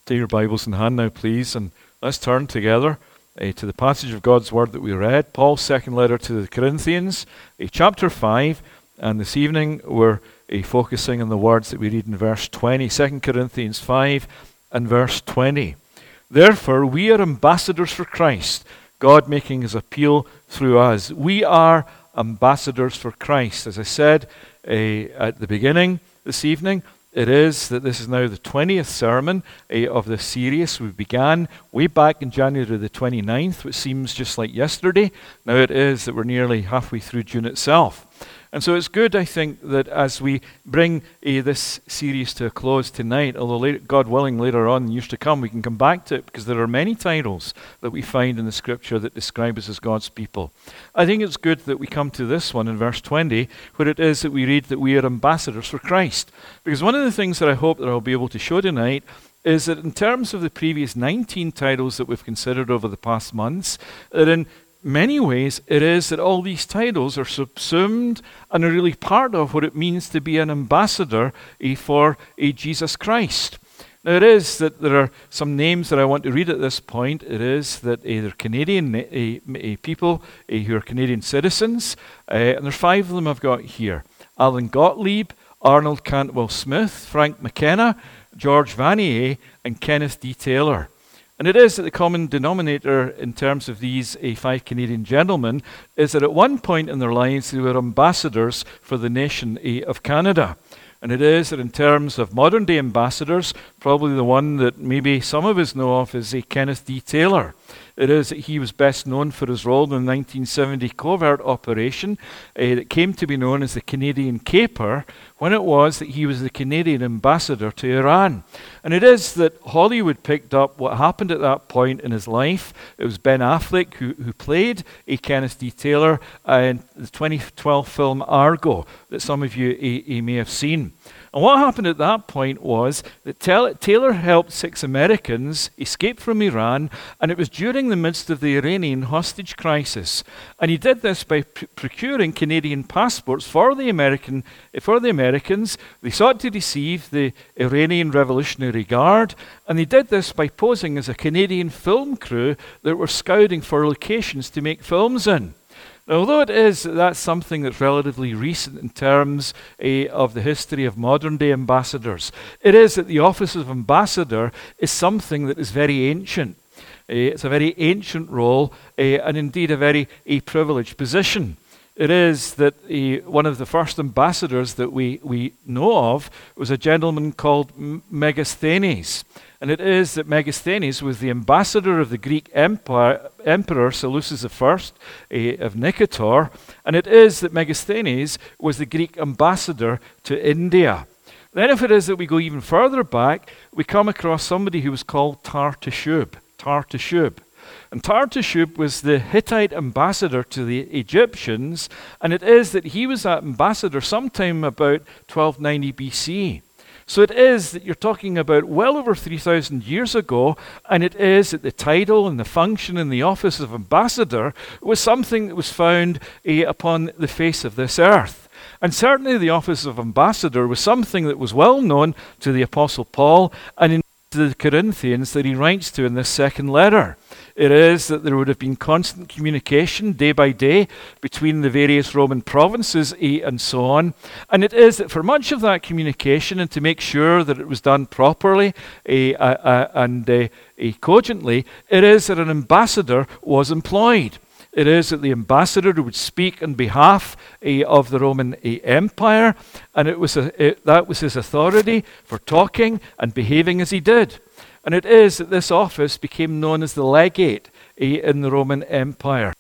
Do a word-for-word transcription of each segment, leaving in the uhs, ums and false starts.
Take your Bibles in hand now, please, and let's turn together uh, to the passage of God's Word that we read, Paul's second letter to the Corinthians, uh, chapter five, and this evening we're uh, focusing on the words that we read in verse twenty, Second Corinthians five and verse twenty. Therefore, we are ambassadors for Christ, God making his appeal through us. We are ambassadors for Christ. As I said uh, at the beginning this evening, it is that this is now the twentieth sermon uh, of this series. We began way back in January the twenty-ninth, which seems just like yesterday. Now it is that we're nearly halfway through June itself. And so it's good, I think, that as we bring uh, this series to a close tonight, although later, God willing, later on in years to come, we can come back to it because there are many titles that we find in the Scripture that describe us as God's people. I think it's good that we come to this one in verse twenty, where it is that we read that we are ambassadors for Christ. Because one of the things that I hope that I'll be able to show tonight is that in terms of the previous nineteen titles that we've considered over the past months, that in many ways, it is that all these titles are subsumed and are really part of what it means to be an ambassador uh, for uh, Jesus Christ. Now, it is that there are some names that I want to read at this point. It is that uh, they're Canadian uh, uh, people uh, who are Canadian citizens, uh, and there's five of them I've got here. Alan Gottlieb, Arnold Cantwell Smith, Frank McKenna, George Vanier, and Kenneth D. Taylor. And it is that the common denominator in terms of these uh, five Canadian gentlemen is that at one point in their lives they were ambassadors for the nation uh, of Canada. And it is that in terms of modern day ambassadors, probably the one that maybe some of us know of is uh, Kenneth D. Taylor. It is that he was best known for his role in the nineteen seventy covert operation uh, that came to be known as the Canadian Caper, when it was that he was the Canadian ambassador to Iran. And it is that Hollywood picked up what happened at that point in his life. It was Ben Affleck who, who played a Kenneth D. Taylor in the twenty twelve film Argo that some of you uh, uh, may have seen. And what happened at that point was that Taylor helped six Americans escape from Iran, and it was during the midst of the Iranian hostage crisis. And he did this by pr- procuring Canadian passports for the American, for the Americans. They sought to deceive the Iranian Revolutionary Guard, and they did this by posing as a Canadian film crew that were scouting for locations to make films in. Although it is that that's something that's relatively recent in terms uh, of the history of modern-day ambassadors, it is that the office of ambassador is something that is very ancient. Uh, it's a very ancient role uh, and indeed a very a privileged position. It is that uh, one of the first ambassadors that we, we know of was a gentleman called M- Megasthenes. And it is that Megasthenes was the ambassador of the Greek Empire, Emperor Seleucus the First uh, of Nicator. And it is that Megasthenes was the Greek ambassador to India. Then if it is that we go even further back, we come across somebody who was called Tarteshub. Tarteshub. And Tarteshub was the Hittite ambassador to the Egyptians. And it is that he was that ambassador sometime about twelve ninety B C. So it is that you're talking about well over three thousand years ago, and it is that the title and the function and the office of ambassador was something that was found uh, upon the face of this earth. And certainly the office of ambassador was something that was well known to the Apostle Paul and in the Corinthians that he writes to in this second letter. It is that there would have been constant communication day by day between the various Roman provinces uh, and so on. And it is that for much of that communication and to make sure that it was done properly uh, uh, uh, and uh, uh, cogently, it is that an ambassador was employed. It is that the ambassador would speak on behalf uh, of the Roman uh, Empire, and it was a, it, that was his authority for talking and behaving as he did. And it is that this office became known as the legate uh, in the Roman Empire.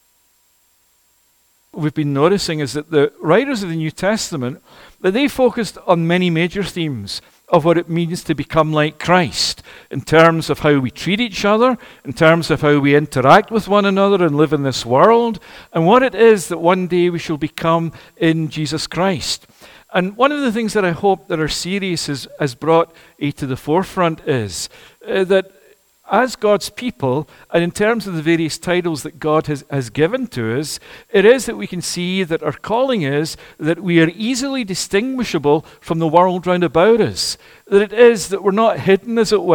What we've been noticing is that the writers of the New Testament, that they focused on many major themes of what it means to become like Christ, in terms of how we treat each other, in terms of how we interact with one another and live in this world, and what it is that one day we shall become in Jesus Christ. And one of the things that I hope that our series has, has brought uh, to the forefront is uh, that as God's people, and in terms of the various titles that God has, has given to us, it is that we can see that our calling is that we are easily distinguishable from the world round about us. That it is that we're not hidden, as it were.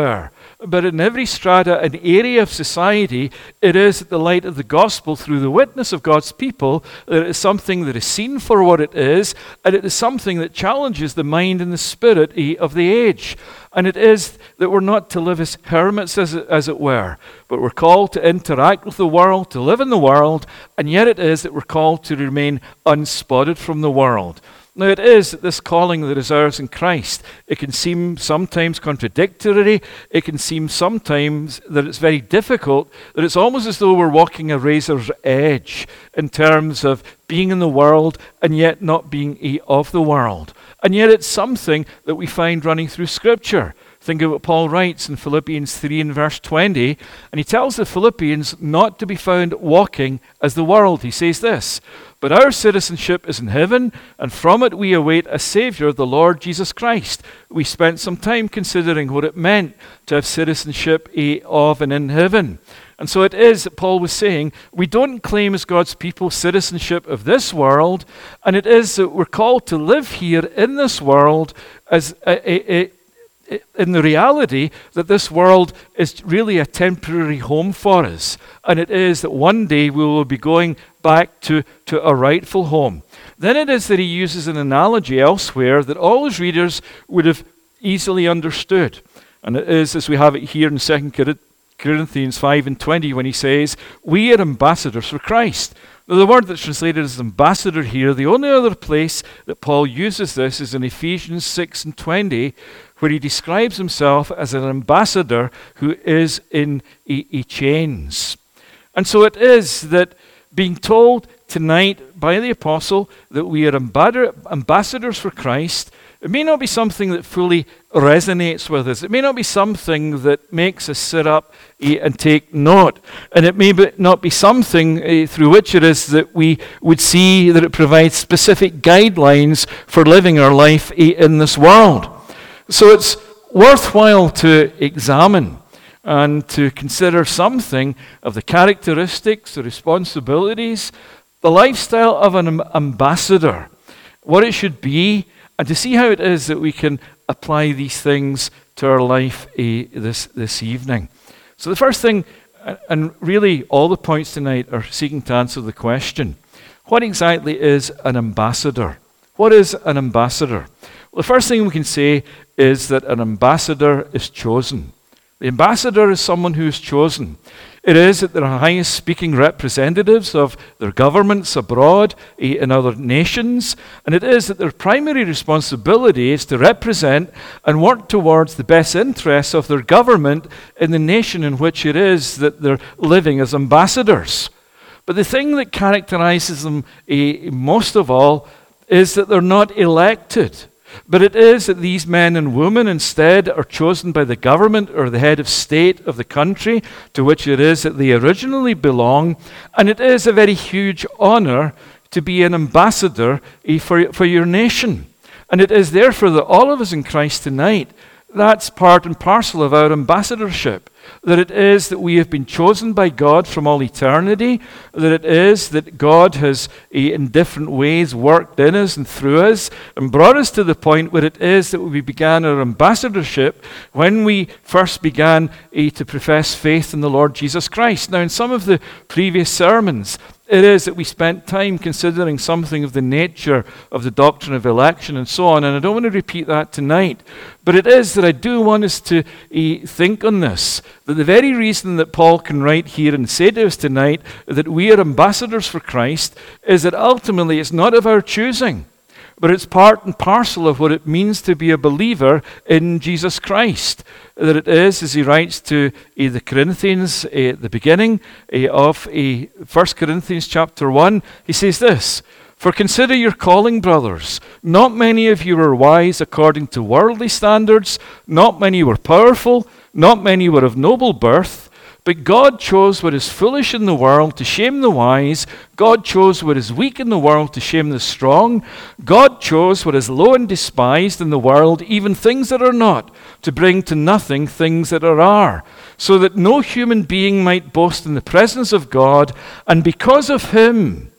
but in every strata and area of society, it is the light of the gospel through the witness of God's people that it is something that is seen for what it is, and it is something that challenges the mind and the spirit of the age. And it is that we're not to live as hermits, as it, as it were, but we're called to interact with the world, to live in the world, and yet it is that we're called to remain unspotted from the world. Now it is that this calling that is ours in Christ, it can seem sometimes contradictory, it can seem sometimes that it's very difficult, that it's almost as though we're walking a razor's edge in terms of being in the world and yet not being of the world. And yet it's something that we find running through Scripture. Think of what Paul writes in Philippians three and verse twenty, and he tells the Philippians not to be found walking as the world. He says this, "But our citizenship is in heaven, and from it we await a Savior, the Lord Jesus Christ." We spent some time considering what it meant to have citizenship of and in heaven. And so it is that Paul was saying, we don't claim as God's people citizenship of this world, and it is that we're called to live here in this world as a, a, a in the reality that this world is really a temporary home for us. And it is that one day we will be going back to, to a rightful home. Then it is that he uses an analogy elsewhere that all his readers would have easily understood. And it is, as we have it here in Second Corinthians five and twenty, when he says, we are ambassadors for Christ. Now, the word that's translated as ambassador here, the only other place that Paul uses this is in Ephesians six and twenty, where he describes himself as an ambassador who is in a, a chains. And so it is that being told tonight by the apostle that we are ambassadors for Christ, it may not be something that fully resonates with us. It may not be something that makes us sit up and take note. And it may be not be something through which it is that we would see that it provides specific guidelines for living our life in this world. So it's worthwhile to examine and to consider something of the characteristics, the responsibilities, the lifestyle of an ambassador, what it should be, and to see how it is that we can apply these things to our life uh, this, this evening. So the first thing, and really all the points tonight are seeking to answer the question, what exactly is an ambassador? What is an ambassador? Well, the first thing we can say is that an ambassador is chosen. The ambassador is someone who is chosen. It is that they're highest speaking representatives of their governments abroad in other nations, and it is that their primary responsibility is to represent and work towards the best interests of their government in the nation in which it is that they're living as ambassadors. But the thing that characterizes them uh, most of all is that they're not elected. But it is that these men and women instead are chosen by the government or the head of state of the country to which it is that they originally belong. And it is a very huge honor to be an ambassador for, for your nation. And it is therefore that all of us in Christ tonight, that's part and parcel of our ambassadorship. That it is that we have been chosen by God from all eternity, that it is that God has in different ways worked in us and through us and brought us to the point where it is that we began our ambassadorship when we first began to profess faith in the Lord Jesus Christ. Now, in some of the previous sermons, it is that we spent time considering something of the nature of the doctrine of election and so on, and I don't want to repeat that tonight. But it is that I do want us to uh, think on this, that the very reason that Paul can write here and say to us tonight that we are ambassadors for Christ is that ultimately it's not of our choosing, but it's part and parcel of what it means to be a believer in Jesus Christ. That it is, as he writes to uh, the Corinthians uh, at the beginning uh, of uh, First Corinthians chapter one, he says this, "For consider your calling, brothers. Not many of you were wise according to worldly standards. Not many were powerful. Not many were of noble birth. But God chose what is foolish in the world to shame the wise. God chose what is weak in the world to shame the strong. God chose what is low and despised in the world, even things that are not, to bring to nothing things that are, are, so that no human being might boast in the presence of God. And because of him,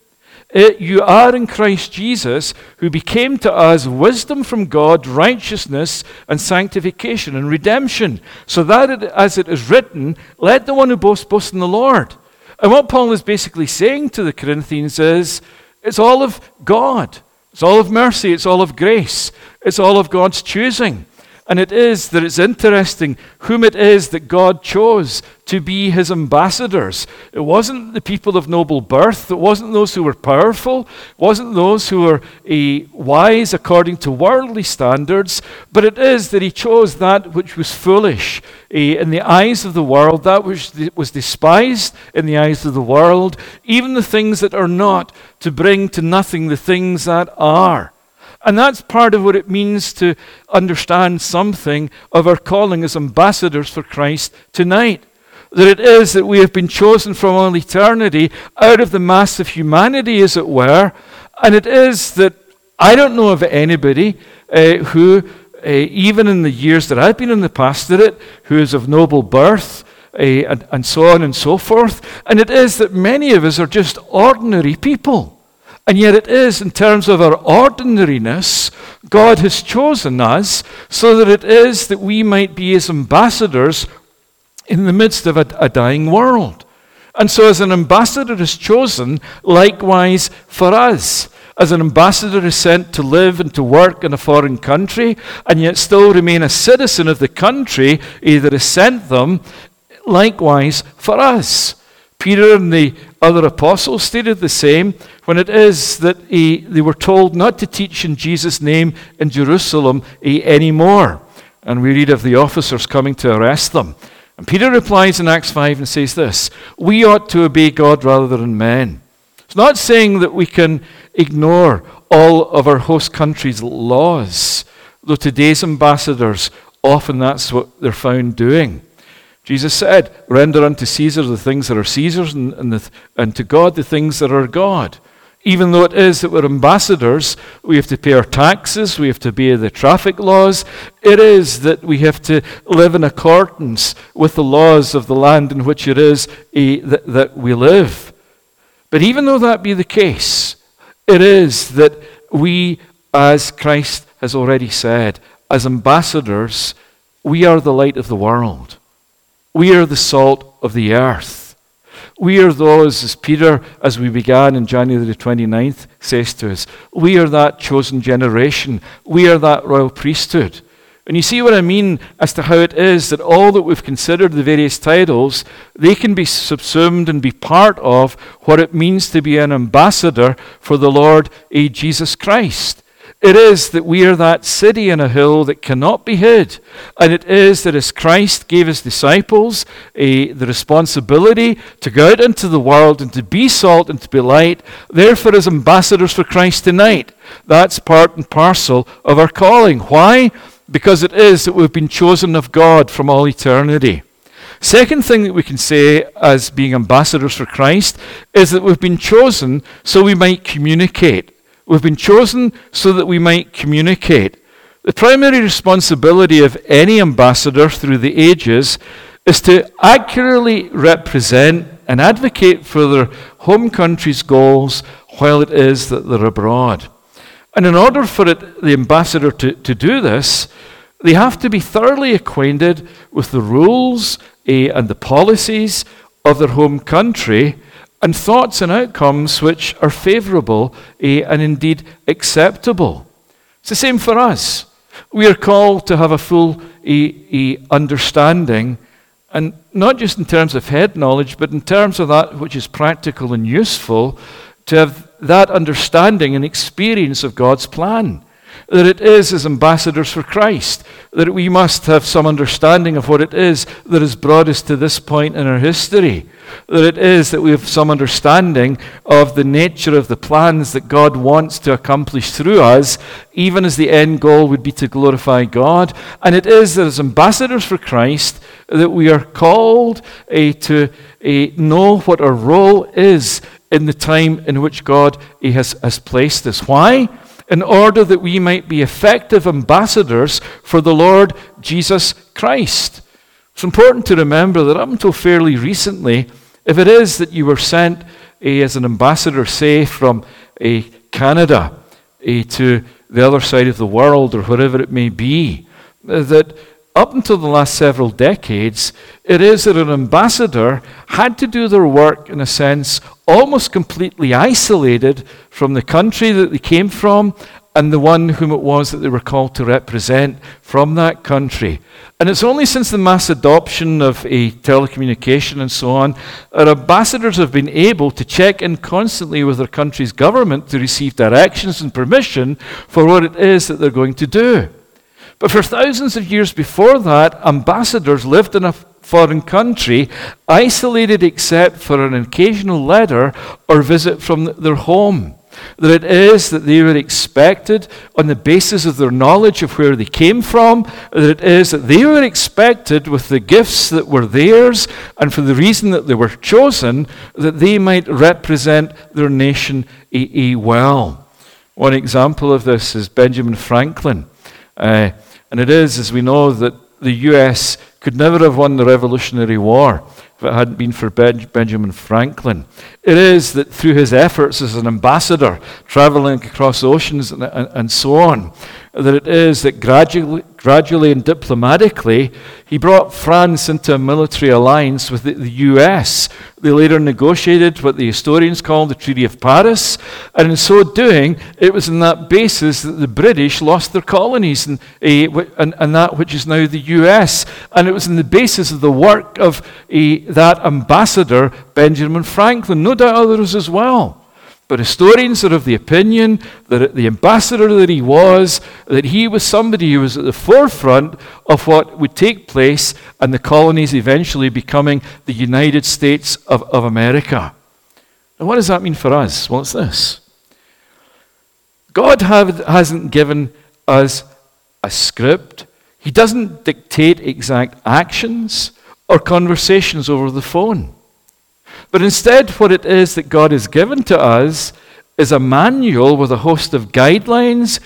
It, you are in Christ Jesus, who became to us wisdom from God, righteousness and sanctification and redemption. So that it, as it is written, let the one who boasts boast in the Lord. And what Paul is basically saying to the Corinthians is, it's all of God. It's all of mercy. It's all of grace. It's all of God's choosing. And it is that it's interesting whom it is that God chose to be his ambassadors. It wasn't the people of noble birth. It wasn't those who were powerful. It wasn't those who were uh, wise according to worldly standards. But it is that he chose that which was foolish uh, in the eyes of the world, that which was despised in the eyes of the world, even the things that are not, to bring to nothing the things that are. And that's part of what it means to understand something of our calling as ambassadors for Christ tonight. That it is that we have been chosen from all eternity out of the mass of humanity, as it were. And it is that I don't know of anybody uh, who, uh, even in the years that I've been in the pastorate, who is of noble birth, uh, and, and so on and so forth. And it is that many of us are just ordinary people. And yet it is, in terms of our ordinariness, God has chosen us so that it is that we might be his ambassadors in the midst of a, a dying world. And so as an ambassador is chosen, likewise for us. As an ambassador is sent to live and to work in a foreign country, and yet still remain a citizen of the country that has sent them, likewise for us. Peter and the other apostles stated the same when it is that he, they were told not to teach in Jesus' name in Jerusalem anymore. And we read of the officers coming to arrest them. And Peter replies in Acts five and says this, we ought to obey God rather than men. It's not saying that we can ignore all of our host country's laws, though today's ambassadors, often that's what they're found doing. Jesus said, render unto Caesar the things that are Caesar's, and, and, the, and to God the things that are God. Even though it is that we're ambassadors, we have to pay our taxes, we have to obey the traffic laws. It is that we have to live in accordance with the laws of the land in which it is a, that, that we live. But even though that be the case, it is that we, as Christ has already said, as ambassadors, we are the light of the world. We are the salt of the earth. We are those, as Peter, as we began in January the twenty-ninth, says to us, we are that chosen generation. We are that royal priesthood. And you see what I mean as to how it is that all that we've considered, the various titles, they can be subsumed and be part of what it means to be an ambassador for the Lord eh, Jesus Christ. It is that we are that city on a hill that cannot be hid. And it is that as Christ gave his disciples a, the responsibility to go out into the world and to be salt and to be light, therefore as ambassadors for Christ tonight, that's part and parcel of our calling. Why? Because it is that we've been chosen of God from all eternity. Second thing that we can say as being ambassadors for Christ is that we've been chosen so we might communicate. We've been chosen so that we might communicate. The primary responsibility of any ambassador through the ages is to accurately represent and advocate for their home country's goals while it is that they're abroad. And in order for it, the ambassador to, to do this, they have to be thoroughly acquainted with the rules eh, and the policies of their home country, and thoughts and outcomes which are favorable eh, and indeed acceptable. It's the same for us. We are called to have a full eh, eh, understanding, and not just in terms of head knowledge, but in terms of that which is practical and useful, to have that understanding and experience of God's plan. That it is as ambassadors for Christ, that we must have some understanding of what it is that has brought us to this point in our history. That it is that we have some understanding of the nature of the plans that God wants to accomplish through us, even as the end goal would be to glorify God. And it is that as ambassadors for Christ, that we are called uh, to uh, know what our role is in the time in which God uh, has, has placed us. Why? In order that we might be effective ambassadors for the Lord Jesus Christ. It's important to remember that up until fairly recently, if it is that you were sent eh, as an ambassador, say, from eh, Canada eh, to the other side of the world or wherever it may be, uh, that up until the last several decades, it is that an ambassador had to do their work, in a sense, almost completely isolated from the country that they came from and the one whom it was that they were called to represent from that country. And it's only since the mass adoption of a telecommunication and so on, that ambassadors have been able to check in constantly with their country's government to receive directions and permission for what it is that they're going to do. But for thousands of years before that, ambassadors lived in a foreign country, isolated except for an occasional letter or visit from their home. That it is that they were expected, on the basis of their knowledge of where they came from, that it is that they were expected with the gifts that were theirs, and for the reason that they were chosen, that they might represent their nation a, a well. One example of this is Benjamin Franklin. Uh, and it is, as we know, that the U S could never have won the Revolutionary War if it hadn't been for ben- Benjamin Franklin. It is that through his efforts as an ambassador, traveling across oceans and, and, and so on, that it is that gradually, gradually and diplomatically, he brought France into a military alliance with the, the U S. They later negotiated what the historians call the Treaty of Paris, and in so doing, it was on that basis that the British lost their colonies, and, uh, and, and that which is now the U S. And it was on the basis of the work of uh, that ambassador, Benjamin Franklin. No doubt others as well. But historians are of the opinion that the ambassador that he was, that he was somebody who was at the forefront of what would take place and the colonies eventually becoming the United States of, of America. And what does that mean for us? Well, it's this. God have, hasn't given us a script. He doesn't dictate exact actions or conversations over the phone. But instead, what it is that God has given to us is a manual with a host of guidelines,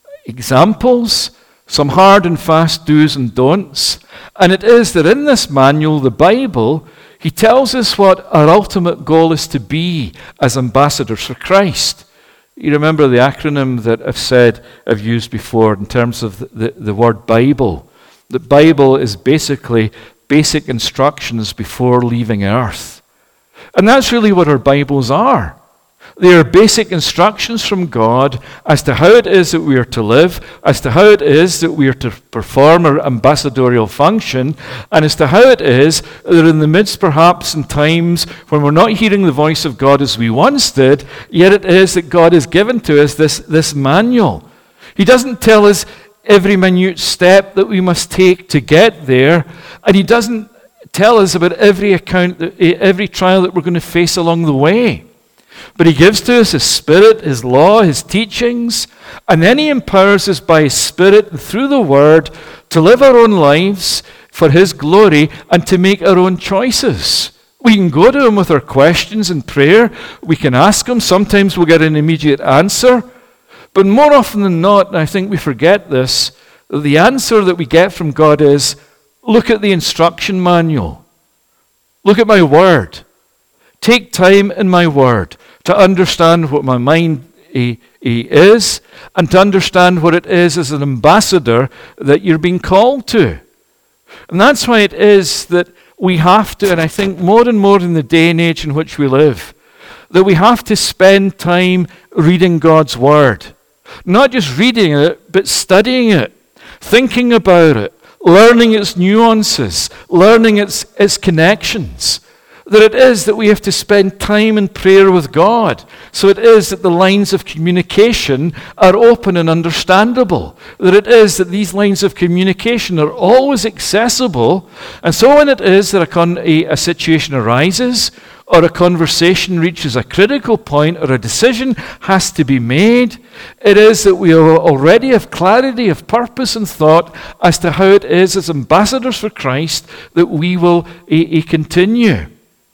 examples, some hard and fast do's and don'ts. And it is that in this manual, the Bible, he tells us what our ultimate goal is to be as ambassadors for Christ. You remember the acronym that I've said, I've used before in terms of the, the, the word Bible. The Bible is basically basic instructions before leaving earth. And that's really what our Bibles are. They are basic instructions from God as to how it is that we are to live, as to how it is that we are to perform our ambassadorial function, and as to how it is that in the midst, perhaps, in times when we're not hearing the voice of God as we once did, yet it is that God has given to us this, this manual. He doesn't tell us every minute step that we must take to get there, and he doesn't tell us about every account, every trial that we're going to face along the way. But he gives to us his Spirit, his law, his teachings, and then he empowers us by his Spirit and through the Word to live our own lives for his glory and to make our own choices. We can go to him with our questions in prayer. We can ask him. Sometimes we'll get an immediate answer. But more often than not, and I think we forget this, the answer that we get from God is, look at the instruction manual. Look at my word. Take time in my word to understand what my mind eh, eh, is and to understand what it is as an ambassador that you're being called to. And that's why it is that we have to, and I think more and more in the day and age in which we live, that we have to spend time reading God's word. Not just reading it, but studying it, thinking about it, learning its nuances, learning its, its connections. That it is that we have to spend time in prayer with God. So it is that the lines of communication are open and understandable. That it is that these lines of communication are always accessible. And so when it is that a, con- a, a situation arises, or a conversation reaches a critical point, or a decision has to be made, it is that we already have clarity of purpose and thought as to how it is as ambassadors for Christ that we will a, a continue.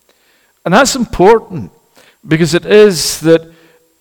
And that's important because it is that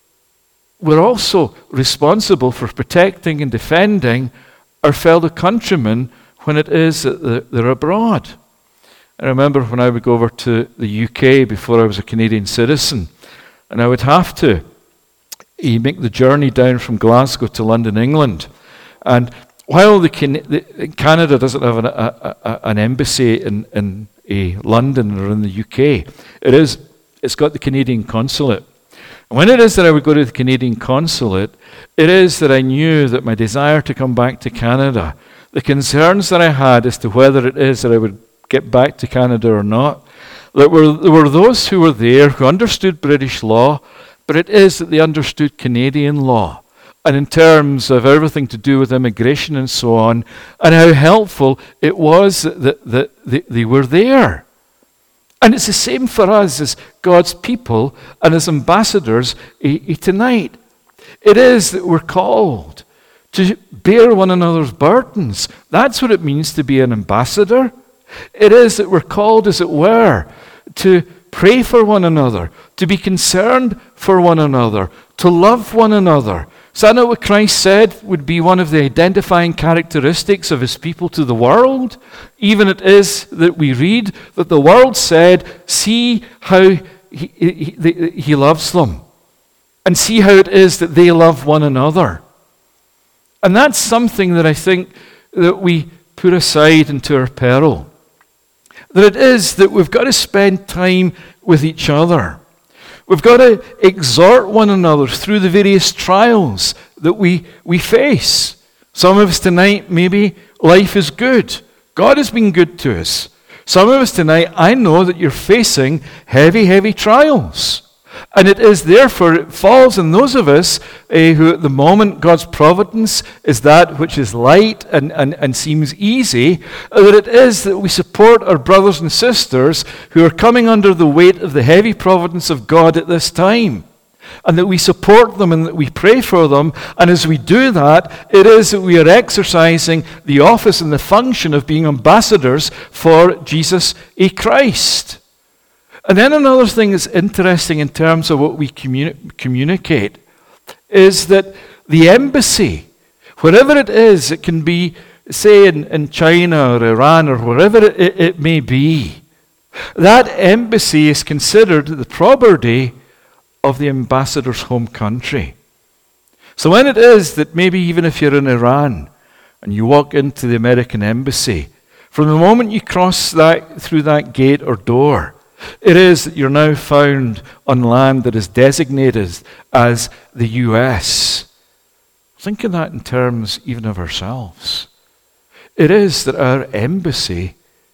we're also responsible for protecting and defending our fellow countrymen when it is that they're abroad. I remember when I would go over to the U K before I was a Canadian citizen, and I would have to eh, make the journey down from Glasgow to London, England. And while the, Can- the Canada doesn't have an, a, a, an embassy in, in uh, London or in the U K, it is, it's got the Canadian consulate. And when it is that I would go to the Canadian consulate, it is that I knew that my desire to come back to Canada, the concerns that I had as to whether it is that I would get back to Canada or not, that were, there were those who were there who understood British law, but it is that they understood Canadian law, and in terms of everything to do with immigration and so on, and how helpful it was that, that, that they, they were there. And it's the same for us as God's people and as ambassadors eh, eh, tonight. It is that we're called to bear one another's burdens. That's what it means to be an ambassador. It is that we're called, as it were, to pray for one another, to be concerned for one another, to love one another. Is that not what Christ said would be one of the identifying characteristics of his people to the world? Even it is that we read that the world said, see how he, he, he loves them, and see how it is that they love one another. And that's something that I think that we put aside into our peril. That it is that we've got to spend time with each other. We've got to exhort one another through the various trials that we, we face. Some of us tonight, maybe life is good. God has been good to us. Some of us tonight, I know that you're facing heavy, heavy trials. And it is therefore, it falls on those of us uh, who at the moment God's providence is that which is light and, and, and seems easy, uh, that it is that we support our brothers and sisters who are coming under the weight of the heavy providence of God at this time. And that we support them and that we pray for them. And as we do that, it is that we are exercising the office and the function of being ambassadors for Jesus a Christ. And then another thing that's interesting in terms of what we communi- communicate is that the embassy, wherever it is, it can be, say, in, in China or Iran or wherever it, it, it may be, that embassy is considered the property of the ambassador's home country. So when it is that maybe even if you're in Iran and you walk into the American embassy, from the moment you cross that through that gate or door, it is that you're now found on land that is designated as the U S. Think of that in terms even of ourselves. It is that our embassy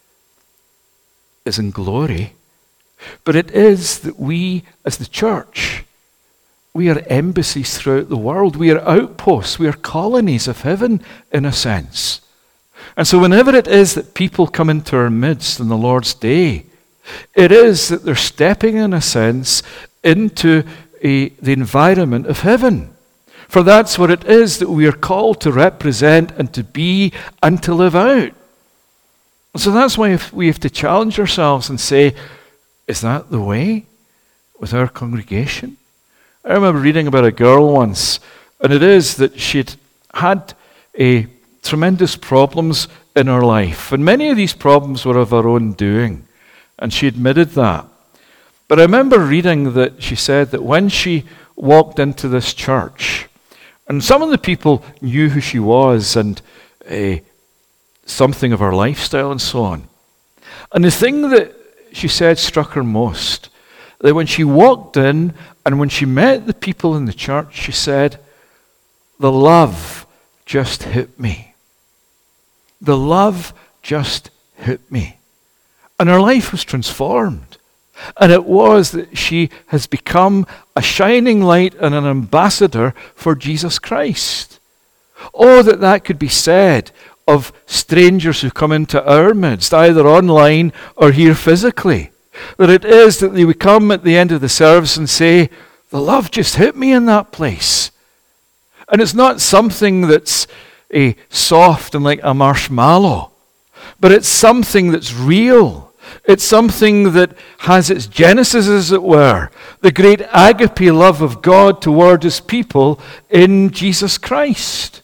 is in glory, but it is that we, as the church, we are embassies throughout the world. We are outposts. We are colonies of heaven, in a sense. And so whenever it is that people come into our midst on the Lord's day, it is that they're stepping, in a sense, into a, the environment of heaven. For that's what it is that we are called to represent and to be and to live out. So that's why we have to challenge ourselves and say, is that the way with our congregation? I remember reading about a girl once, and it is that she'd had a tremendous problems in her life. And many of these problems were of her own doing. And she admitted that. But I remember reading that she said that when she walked into this church, and some of the people knew who she was and uh, something of her lifestyle and so on. And the thing that she said struck her most, that when she walked in and when she met the people in the church, she said, the love just hit me. The love just hit me. And her life was transformed. And it was that she has become a shining light and an ambassador for Jesus Christ. Oh, that that could be said of strangers who come into our midst, either online or here physically. That it is that they would come at the end of the service and say, the love just hit me in that place. And it's not something that's a soft and like a marshmallow, but it's something that's real. It's something that has its genesis, as it were, the great agape love of God toward his people in Jesus Christ.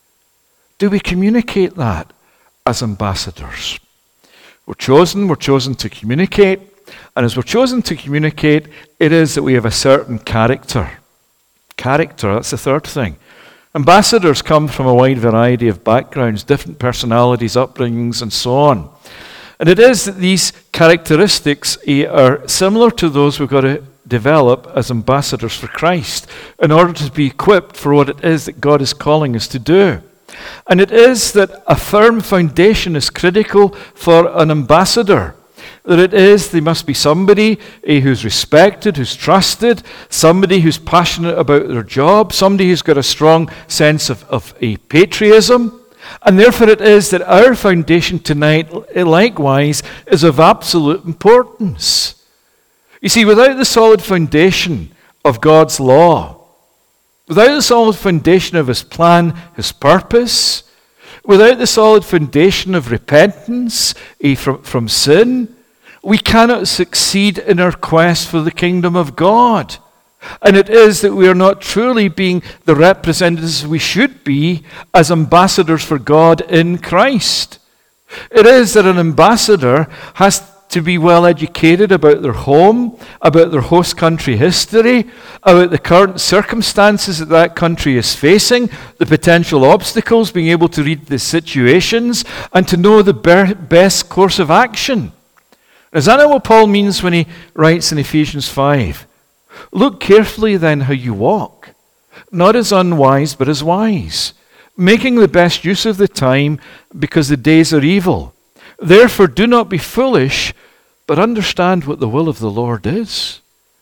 Do we communicate that as ambassadors? We're chosen, we're chosen to communicate, And as we're chosen to communicate, it is that we have a certain character. Character, that's the third thing. Ambassadors come from a wide variety of backgrounds, different personalities, upbringings, and so on. And it is that these characteristics are similar to those we've got to develop as ambassadors for Christ in order to be equipped for what it is that God is calling us to do. And it is that a firm foundation is critical for an ambassador. That it is they must be somebody eh, who's respected, who's trusted, somebody who's passionate about their job, somebody who's got a strong sense of, of a patriotism. And therefore it is that our foundation tonight, likewise, is of absolute importance. You see, without the solid foundation of God's law, without the solid foundation of His plan, His purpose, without the solid foundation of repentance eh, from, from sin, we cannot succeed in our quest for the kingdom of God. And it is that we are not truly being the representatives we should be as ambassadors for God in Christ. It is that an ambassador has to be well educated about their home, about their host country history, about the current circumstances that that country is facing, the potential obstacles, being able to read the situations, and to know the be- best course of action. Is that what Paul means when he writes in Ephesians five? Look carefully then how you walk, not as unwise but as wise, making the best use of the time because the days are evil. Therefore do not be foolish, but understand what the will of the Lord is.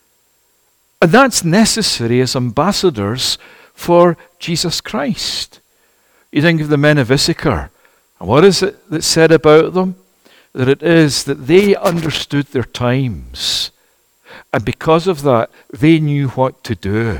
And that's necessary as ambassadors for Jesus Christ. You think of the men of Issachar, and what is it that's said about them? That it is that they understood their times. And because of that, they knew what to do.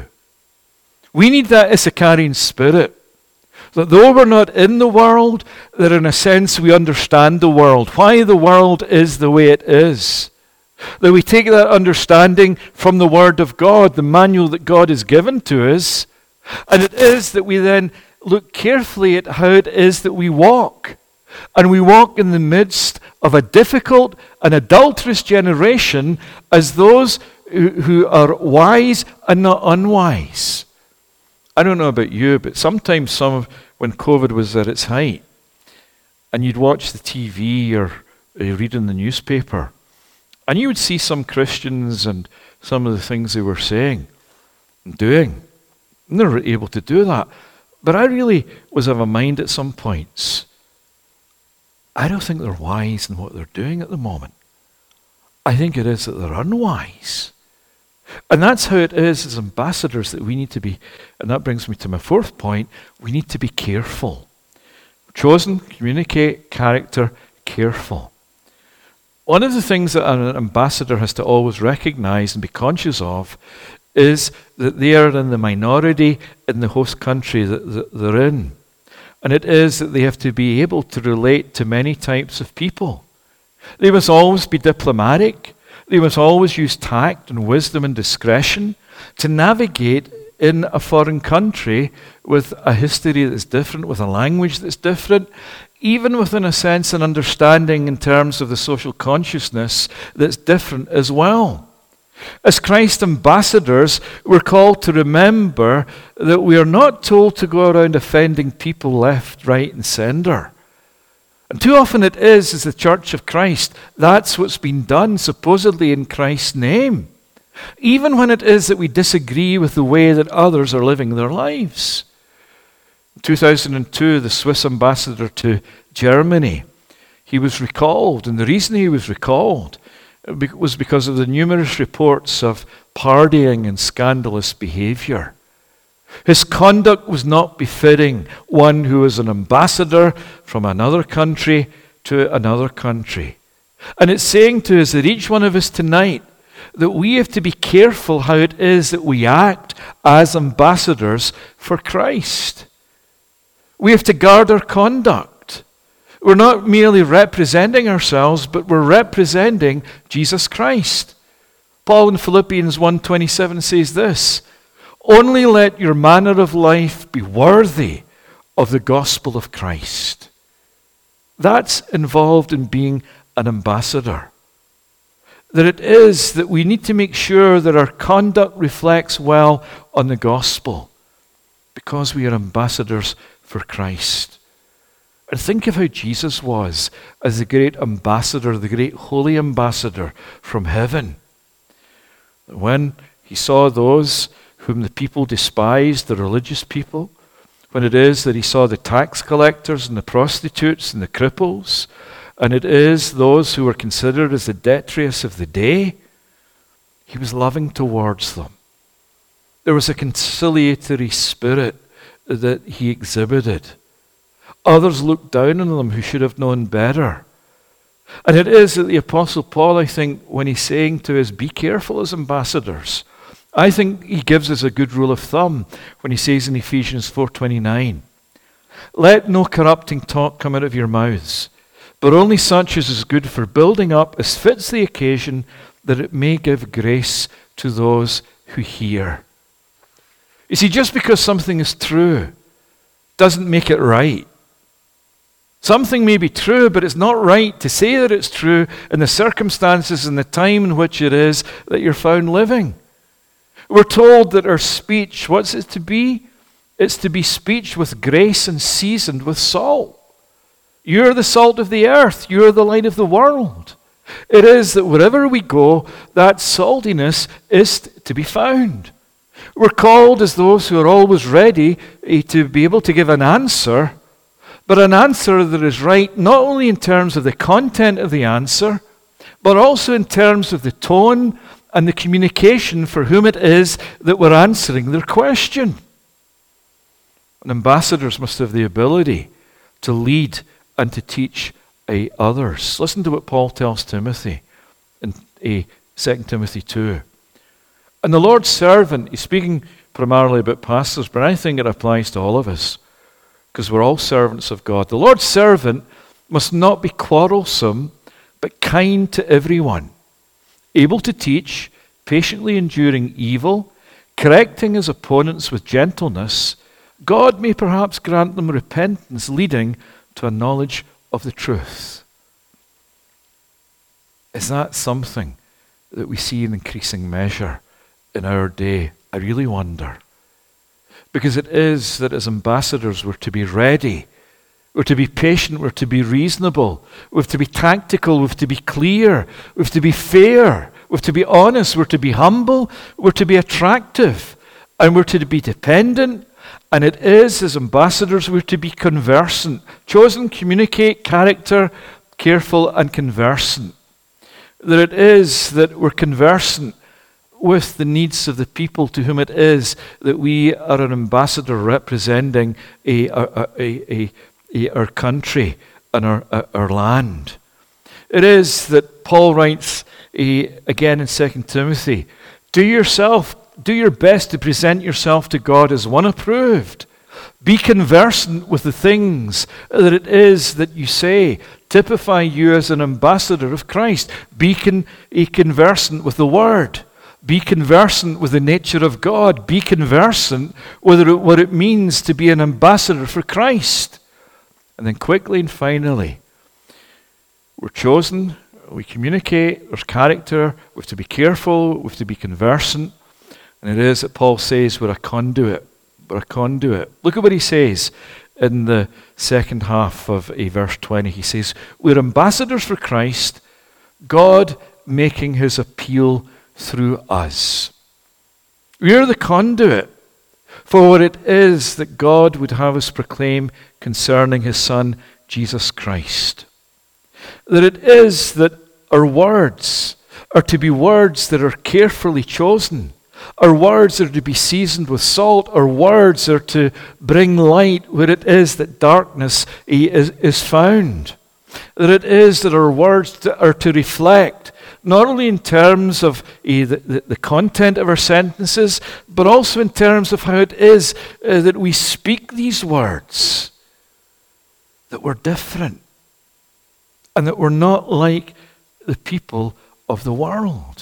We need that Issacharian spirit. That though we're not in the world, that in a sense we understand the world. Why the world is the way it is. That we take that understanding from the Word of God, the manual that God has given to us. And it is that we then look carefully at how it is that we walk. And we walk in the midst of a difficult and adulterous generation as those who, who are wise and not unwise. I don't know about you, but sometimes some of, when COVID was at its height, and you'd watch the T V or, or you read in the newspaper, and you would see some Christians and some of the things they were saying and doing. And they were able to do that. But I really was of a mind at some points, I don't think they're wise in what they're doing at the moment. I think it is that they're unwise. And that's how it is as ambassadors that we need to be, and that brings me to my fourth point, we need to be careful. Chosen, communicate, character, careful. One of the things that an ambassador has to always recognize and be conscious of is that they are in the minority in the host country that, that they're in. And it is that they have to be able to relate to many types of people. They must always be diplomatic. They must always use tact and wisdom and discretion to navigate in a foreign country with a history that's different, with a language that's different, even within a sense and understanding in terms of the social consciousness that's different as well. As Christ ambassadors, we're called to remember that we are not told to go around offending people left, right, and center. And too often it is, as the Church of Christ, that's what's been done, supposedly in Christ's name. Even when it is that we disagree with the way that others are living their lives. In two thousand two, the Swiss ambassador to Germany, he was recalled, and the reason he was recalled was because of the numerous reports of partying and scandalous behavior. His conduct was not befitting one who was an ambassador from another country to another country. And it's saying to us that each one of us tonight that we have to be careful how it is that we act as ambassadors for Christ. We have to guard our conduct. We're not merely representing ourselves, but we're representing Jesus Christ. Paul in Philippians one twenty-seven says this, "Only let your manner of life be worthy of the gospel of Christ." That's involved in being an ambassador. That it is that we need to make sure that our conduct reflects well on the gospel, because we are ambassadors for Christ. And think of how Jesus was as the great ambassador, the great holy ambassador from heaven. When he saw those whom the people despised, the religious people, when it is that he saw the tax collectors and the prostitutes and the cripples, and it is those who were considered as the detritus of the day, he was loving towards them. There was a conciliatory spirit that he exhibited. Others looked down on them who should have known better. And it is that the Apostle Paul, I think, when he's saying to us, be careful as ambassadors, I think he gives us a good rule of thumb when he says in Ephesians four twenty-nine, let no corrupting talk come out of your mouths, but only such as is good for building up as fits the occasion, that it may give grace to those who hear. You see, just because something is true doesn't make it right. Something may be true, but it's not right to say that it's true in the circumstances and the time in which it is that you're found living. We're told that our speech, what's it to be? It's to be speech with grace and seasoned with salt. You're the salt of the earth. You're the light of the world. It is that wherever we go, that saltiness is to be found. We're called as those who are always ready to be able to give an answer, but an answer that is right not only in terms of the content of the answer, but also in terms of the tone and the communication for whom it is that we're answering their question. And ambassadors must have the ability to lead and to teach uh, others. Listen to what Paul tells Timothy in uh, Second Timothy two. And the Lord's servant, he's speaking primarily about pastors, but I think it applies to all of us, because we're all servants of God. The Lord's servant must not be quarrelsome, but kind to everyone, able to teach, patiently enduring evil, correcting his opponents with gentleness. God may perhaps grant them repentance, leading to a knowledge of the truth. Is that something that we see in increasing measure in our day? I really wonder. Because it is that as ambassadors we're to be ready, we're to be patient, we're to be reasonable, we're to be tactical, we're to be clear, we're to be fair, we're to be honest, we're to be humble, we're to be attractive, and we're to be dependent. And it is, as ambassadors, we're to be conversant, chosen, communicate, character, careful, and conversant. That it is that we're conversant with the needs of the people to whom it is that we are an ambassador representing a, a, a, a, a, our country and our, our land. It is that Paul writes a, again in Second Timothy, do yourself Do your best to present yourself to God as one approved. Be conversant with the things that it is that you say. Typify you as an ambassador of Christ. Be con- conversant with the Word. Be conversant with the nature of God. Be conversant with it, what it means to be an ambassador for Christ. And then quickly and finally, we're chosen, we communicate, there's character, we have to be careful, we have to be conversant. And it is that Paul says we're a conduit. We're a conduit. Look at what he says in the second half of uh, verse twenty. He says, we're ambassadors for Christ, God making his appeal through us. We're the conduit for what it is that God would have us proclaim concerning his Son, Jesus Christ. That it is that our words are to be words that are carefully chosen. Our words are to be seasoned with salt. Our words are to bring light where it is that darkness is, is found. That it is that our words are to reflect, not only in terms of uh, the, the, the content of our sentences, but also in terms of how it is uh, that we speak these words. That we're different. And that we're not like the people of the world.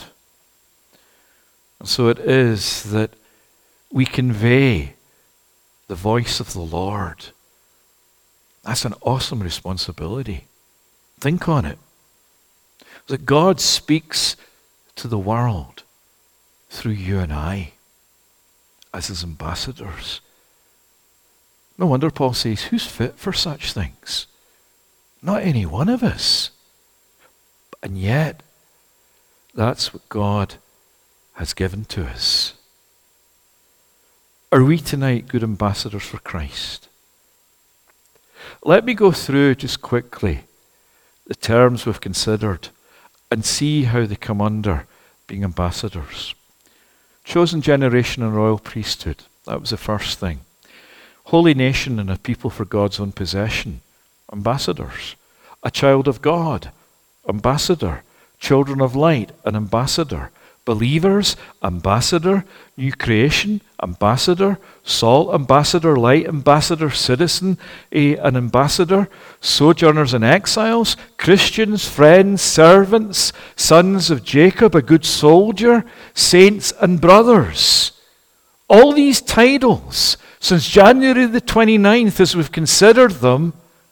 So it is that we convey the voice of the Lord. That's an awesome responsibility. Think on it. That God speaks to the world through you and I as his ambassadors. No wonder Paul says, who's fit for such things? Not any one of us. And yet, that's what God has given to us. Are we tonight good ambassadors for Christ? Let me go through just quickly the terms we've considered and see how they come under being ambassadors. Chosen generation and royal priesthood. That was the first thing. Holy nation and a people for God's own possession. Ambassadors. A child of God. Ambassador. Children of light. An ambassador. Believers. Ambassador. New creation. Ambassador. Salt. Ambassador. Light. Ambassador. Citizen. A, an ambassador. Sojourners and exiles. Christians. Friends. Servants. Sons of Jacob. A good soldier. Saints and brothers. All these titles, since January the twenty-ninth, as we've considered them,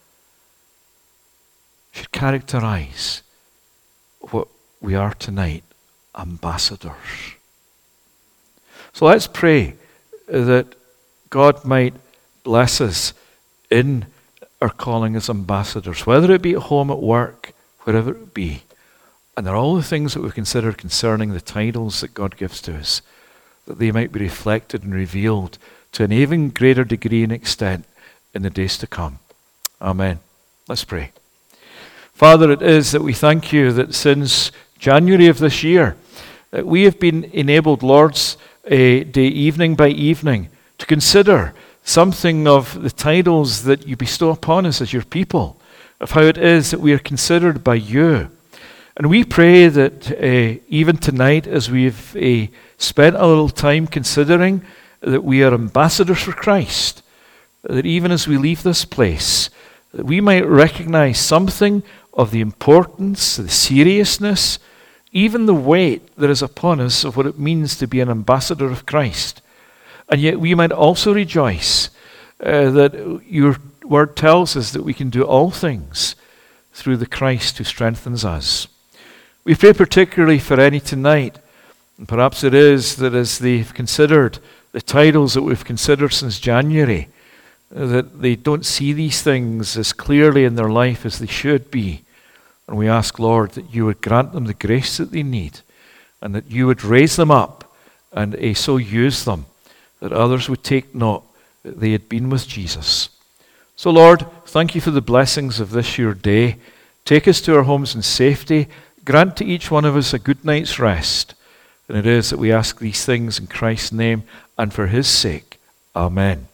should characterize what we are tonight, ambassadors. So let's pray that God might bless us in our calling as ambassadors, whether it be at home, at work, wherever it be. And there are all the things that we've considered concerning the titles that God gives to us, that they might be reflected and revealed to an even greater degree and extent in the days to come. Amen. Let's pray. Father, it is that we thank you that since January of this year, that we have been enabled, Lord's uh, day evening by evening, to consider something of the titles that you bestow upon us as your people, of how it is that we are considered by you. And we pray that uh, even tonight, as we've uh, spent a little time considering that we are ambassadors for Christ, that even as we leave this place, that we might recognize something of the importance, the seriousness, even the weight that is upon us of what it means to be an ambassador of Christ. And yet we might also rejoice uh, that your word tells us that we can do all things through the Christ who strengthens us. We pray particularly for any tonight, and perhaps it is that as they've considered the titles that we've considered since January, that they don't see these things as clearly in their life as they should be. And we ask, Lord, that you would grant them the grace that they need, and that you would raise them up and uh, so use them, that others would take note that they had been with Jesus. So, Lord, thank you for the blessings of this your day. Take us to our homes in safety. Grant to each one of us a good night's rest. And it is that we ask these things in Christ's name and for his sake. Amen.